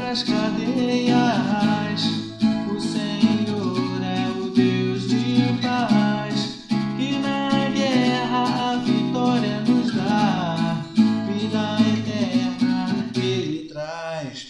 quebra as cadeias. O Senhor é o Deus de paz, que na guerra a vitória nos dá. Vida eterna Ele traz.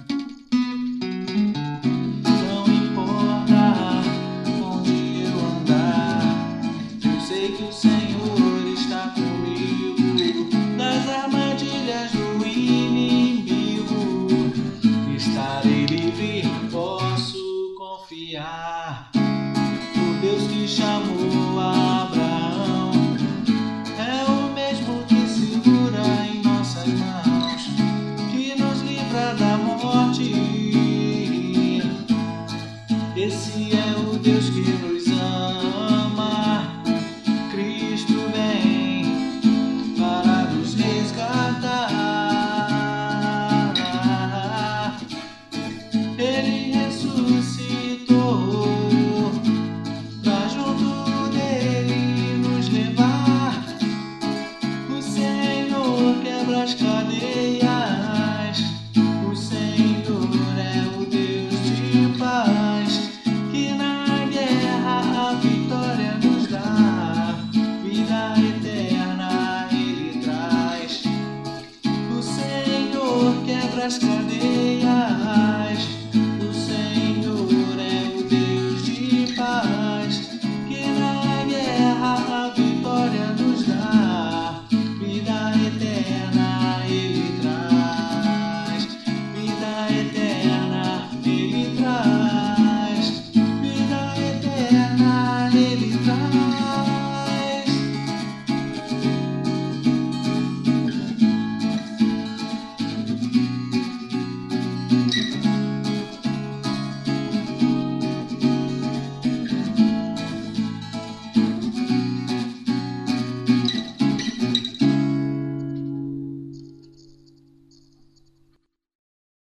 Não importa onde eu andar, eu sei que o Senhor está comigo. Das armadilhas do inimigo estarei livre, posso confiar. O Deus que chamou Abraão é o mesmo que segura em nossas mãos, que nos livra da morte. Esse é o Deus que nos ama. Cristo vem para nos resgatar. Ele ressuscitou pra junto dele nos levar. O Senhor quebra as cadeias. O Senhor é o Deus de paz, que na guerra a vitória nos dá. Vida eterna Ele traz. O Senhor quebra as cadeias.